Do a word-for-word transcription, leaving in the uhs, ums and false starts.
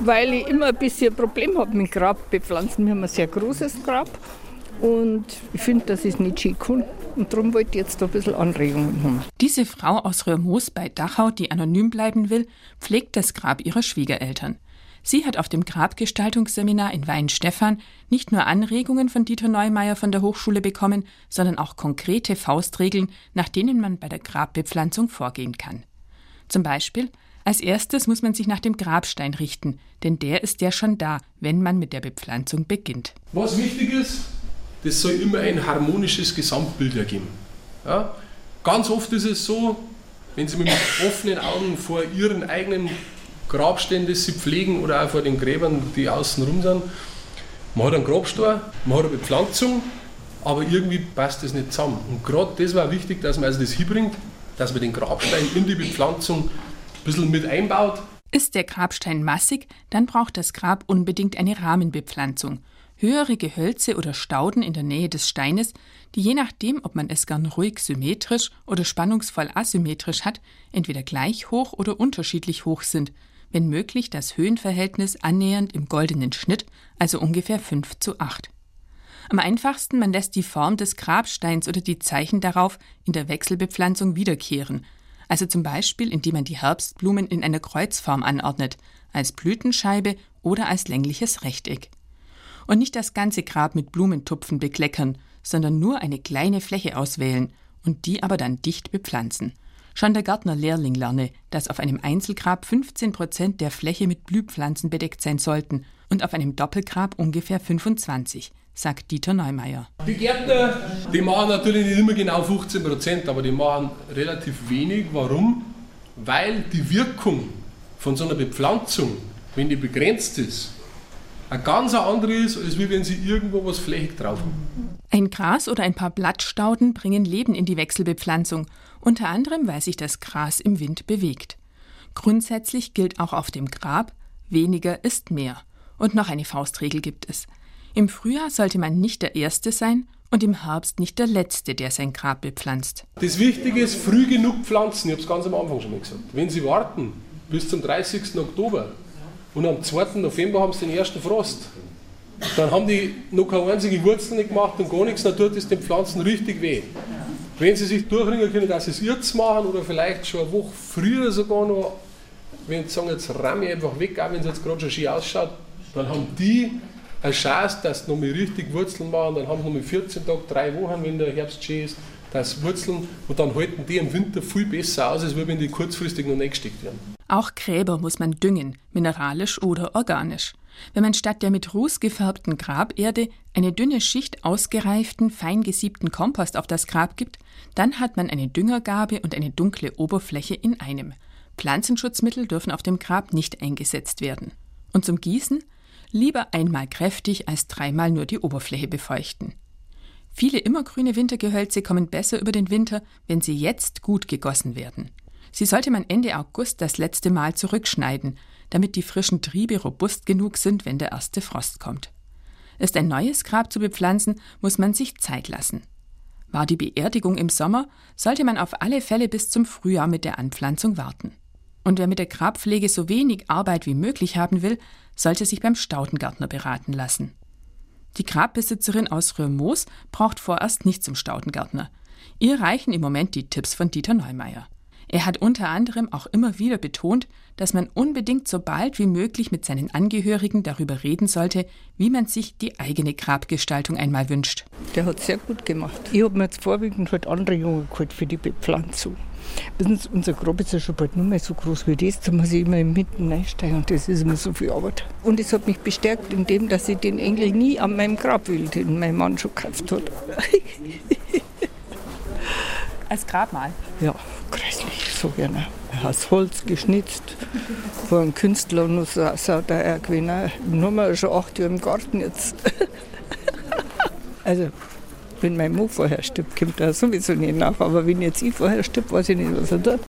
weil ich immer ein bisschen ein Problem habe mit Grabbepflanzen. Wir haben ein sehr großes Grab und ich finde, das ist nicht schick. Und darum wollte ich jetzt da ein bisschen Anregungen haben. Diese Frau aus Röhrmoos bei Dachau, die anonym bleiben will, pflegt das Grab ihrer Schwiegereltern. Sie hat auf dem Grabgestaltungsseminar in Weihenstephan nicht nur Anregungen von Dieter Neumeier von der Hochschule bekommen, sondern auch konkrete Faustregeln, nach denen man bei der Grabbepflanzung vorgehen kann. Zum Beispiel: Als erstes muss man sich nach dem Grabstein richten, denn der ist ja schon da, wenn man mit der Bepflanzung beginnt. Was wichtig ist, das soll immer ein harmonisches Gesamtbild ergeben. Ja? Ganz oft ist es so, wenn Sie mit offenen Augen vor Ihren eigenen Grabsteinen, das Sie pflegen, oder auch vor den Gräbern, die außen rum sind, man hat einen Grabstein, man hat eine Bepflanzung, aber irgendwie passt das nicht zusammen. Und gerade das war wichtig, dass man also das hinbringt, dass man den Grabstein in die Bepflanzung ein bisschen mit einbaut. Ist der Grabstein massig, dann braucht das Grab unbedingt eine Rahmenbepflanzung. Höhere Gehölze oder Stauden in der Nähe des Steines, die je nachdem, ob man es gern ruhig symmetrisch oder spannungsvoll asymmetrisch hat, entweder gleich hoch oder unterschiedlich hoch sind. Wenn möglich das Höhenverhältnis annähernd im goldenen Schnitt, also ungefähr fünf zu acht. Am einfachsten, man lässt die Form des Grabsteins oder die Zeichen darauf in der Wechselbepflanzung wiederkehren. Also zum Beispiel, indem man die Herbstblumen in einer Kreuzform anordnet, als Blütenscheibe oder als längliches Rechteck. Und nicht das ganze Grab mit Blumentupfen bekleckern, sondern nur eine kleine Fläche auswählen und die aber dann dicht bepflanzen. Schon der Gärtner-Lehrling lerne, dass auf einem Einzelgrab fünfzehn Prozent der Fläche mit Blühpflanzen bedeckt sein sollten und auf einem Doppelgrab ungefähr fünfundzwanzig, sagt Dieter Neumeier. Die Gärtner, die machen natürlich nicht immer genau fünfzehn Prozent, aber die machen relativ wenig. Warum? Weil die Wirkung von so einer Bepflanzung, wenn die begrenzt ist, eine ganz andere ist, als wenn sie irgendwo was flächig drauf haben. Ein Gras oder ein paar Blattstauden bringen Leben in die Wechselbepflanzung, unter anderem, weil sich das Gras im Wind bewegt. Grundsätzlich gilt auch auf dem Grab: weniger ist mehr. Und noch eine Faustregel gibt es: Im Frühjahr sollte man nicht der Erste sein und im Herbst nicht der Letzte, der sein Grab bepflanzt. Das Wichtige ist, früh genug pflanzen. Ich habe es ganz am Anfang schon mal gesagt. Wenn Sie warten bis zum dreißigsten Oktober und am zweiten November haben sie den ersten Frost, dann haben die noch keine einzige Wurzel nicht gemacht und gar nichts, dann tut es den Pflanzen richtig weh. Wenn sie sich durchringen können, dass sie es jetzt machen oder vielleicht schon eine Woche früher sogar noch, wenn sie sagen, jetzt ramme ich einfach weg, auch wenn es jetzt gerade schon schön ausschaut, dann haben die eine Chance, dass sie noch mal richtig Wurzeln machen, dann haben sie noch mal vierzehn Tage, drei Wochen, wenn der Herbst schön ist, dass Wurzeln, und dann halten die im Winter viel besser aus, als wenn die kurzfristig noch nicht gesteckt werden. Auch Gräber muss man düngen, mineralisch oder organisch. Wenn man statt der mit Ruß gefärbten Graberde eine dünne Schicht ausgereiften, fein gesiebten Kompost auf das Grab gibt, dann hat man eine Düngergabe und eine dunkle Oberfläche in einem. Pflanzenschutzmittel dürfen auf dem Grab nicht eingesetzt werden. Und zum Gießen? Lieber einmal kräftig als dreimal nur die Oberfläche befeuchten. Viele immergrüne Wintergehölze kommen besser über den Winter, wenn sie jetzt gut gegossen werden. Sie sollte man Ende August das letzte Mal zurückschneiden, damit die frischen Triebe robust genug sind, wenn der erste Frost kommt. Ist ein neues Grab zu bepflanzen, muss man sich Zeit lassen. War die Beerdigung im Sommer, sollte man auf alle Fälle bis zum Frühjahr mit der Anpflanzung warten. Und wer mit der Grabpflege so wenig Arbeit wie möglich haben will, sollte sich beim Staudengärtner beraten lassen. Die Grabbesitzerin aus Röhrmoos braucht vorerst nicht zum Staudengärtner. Ihr reichen im Moment die Tipps von Dieter Neumeier. Er hat unter anderem auch immer wieder betont, dass man unbedingt so bald wie möglich mit seinen Angehörigen darüber reden sollte, wie man sich die eigene Grabgestaltung einmal wünscht. Der hat es sehr gut gemacht. Ich habe mir jetzt vorwiegend halt Anregungen geholt für die Bepflanzung. Wissen Sie, unser Grab ist ja schon bald nicht mehr so groß wie das, da muss ich immer im Mitten reinsteigen und das ist immer so viel Arbeit. Und es hat mich bestärkt in dem, dass ich den Engel nie an meinem Grab will, den mein Mann schon gekauft hat. Als Grabmal? Ja, grässlich, so gerne. Aus Holz geschnitzt, von einem Künstler und so, so der Ergewinner. Nur mal schon acht Jahre im Garten jetzt. Also, wenn mein Mann vorher stirbt, kommt er sowieso nicht nach. Aber wenn jetzt ich vorher stirbt, weiß ich nicht, was er tut.